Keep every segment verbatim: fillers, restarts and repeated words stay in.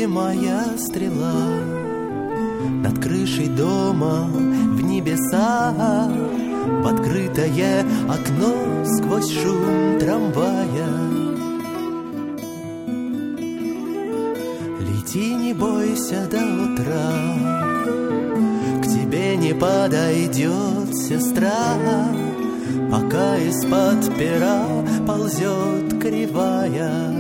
лети, моя стрела, над крышей дома в небеса, в открытое окно сквозь шум трамвая. Лети, не бойся до утра, к тебе не подойдет сестра, пока из-под пера ползет кривая.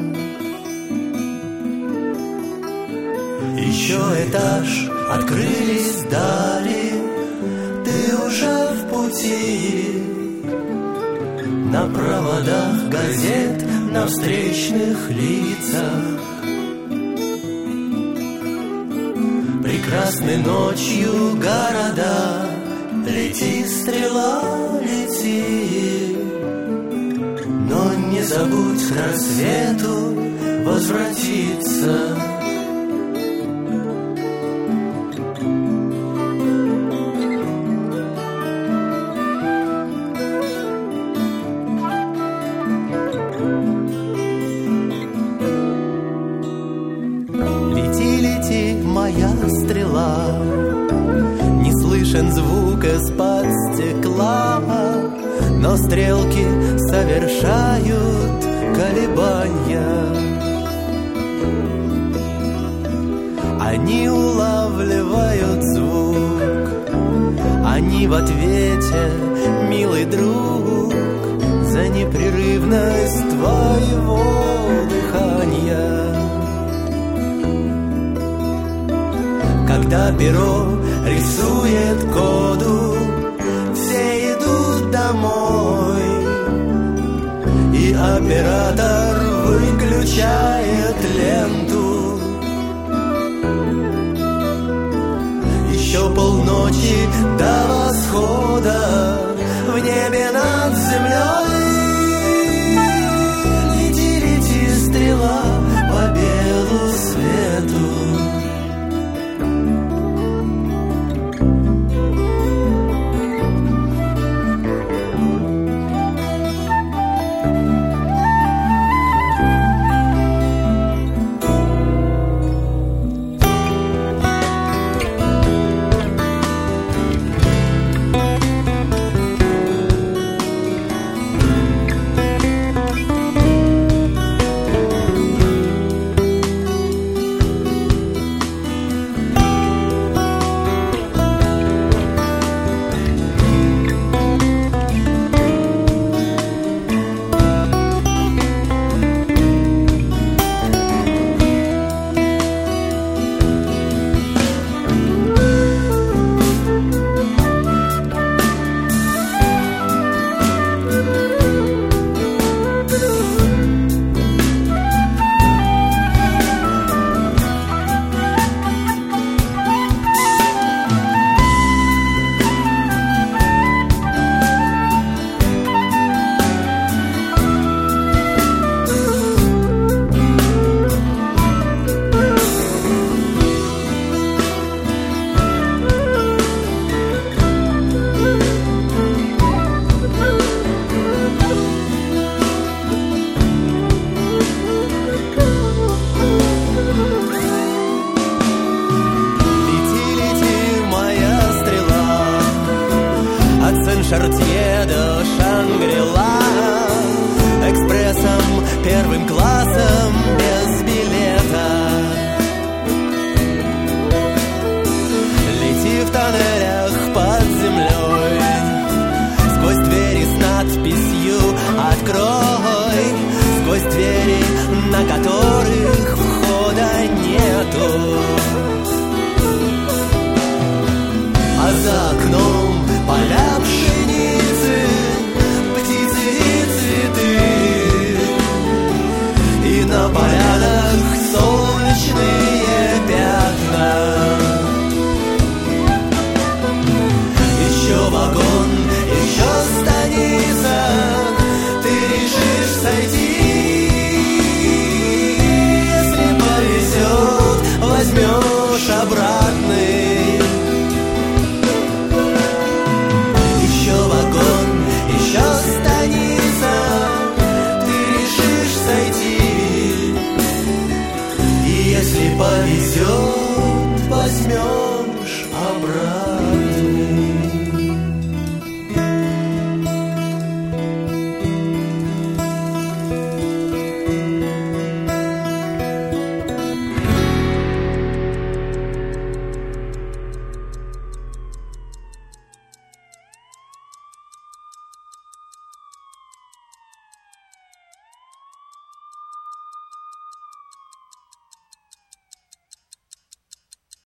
Еще этаж, открылись дали, ты уже в пути. На проводах газет, на встречных лицах. Прекрасны ночью города, лети, стрела, лети. Но не забудь к рассвету возвратиться. Стрела, не слышен звук из-под стекла, но стрелки совершают колебания. Они улавливают звук, они в ответе, милый друг, за непрерывность твоего дыхания. Когда перо рисует коду, все идут домой, и оператор выключает ленту. Еще полночи до восхода в небе над землей. Лети, лети, стрела, по белу свету. Шартье до Шангри-Ла, экспрессом, первым классом, без билета. Лети в тоннелях под землей, сквозь двери с надписью «Открой», сквозь двери, на которых